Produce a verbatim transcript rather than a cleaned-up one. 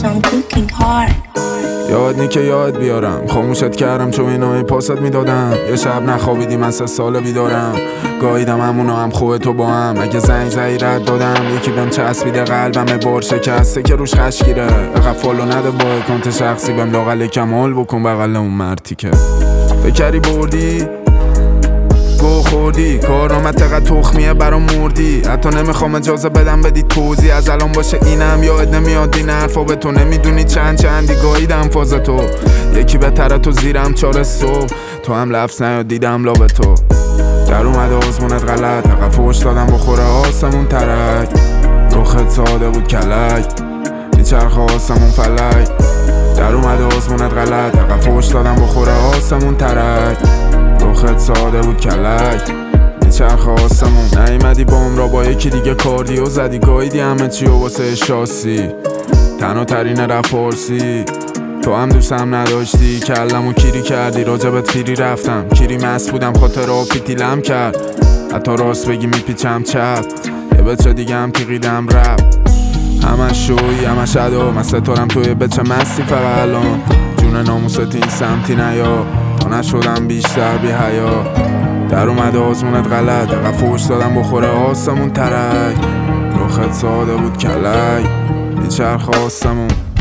I'm cooking hard. یاد نی که یاد بیارم، خاموشت کردم چون اینای پاست میدادم. یه شب نخوابیدی من سه ساله بیدارم، گاهیدم همونو هم خوبه تو با هم. اگه زنگ زدی رد دادم، یکی بهم چسبیده قلبم بار شکسته که روش خشگیره. اقف فالو نده با اکانت شخصی، بهم لاغل کمال بکن بغل اون مرتی که فکری بردی گو خوردی. کارنامت تقدر تخمیه برام مردی، حتی نمیخوام اجازه بدم بدی توضیح از الان باشه اینم یاد نمیاد این حرفا به تو. نمیدونی چند چندی گاهیدم فاز تو، یکی بهتره تو زیرم چار صبح. تو هم لفظ نیاد دیدم لابه تو، در اومده آزمونت غلط. اقف فوش دادم بخوره آسمون ترک، رخت ساده بود کلک میچرخه آسمون فلک. در اومده آزمونت غلط، اقف فوش دادم بخوره آسمون ترک، رخت ساده بود کلک میچرخه آسمون. نیومدی بام را با یکی دیگه کاردیو زدی، گاهیدی همه چی و واسه شاسی. تنها ترین رفارسی تو هم دوستم نداشتی، کلمو کیری کردی راجبت فیری رفتم. کیری مست بودم خاطر آفی تیلم کرد، حتی راست بگی میپیچم چپ. یه بچه دیگه هم تیقیدم رپ، همش شوی همش ادا. من ستارم توی بچه مستی فقط الان، جون ناموست این سمتی نیا. تا نشدم بیشتر بی حیا، در اومده آزمونت غلط. اقف فوش دادم بخوره آسمون ترک، رخت ساده بود کلک میچرخ آسمون.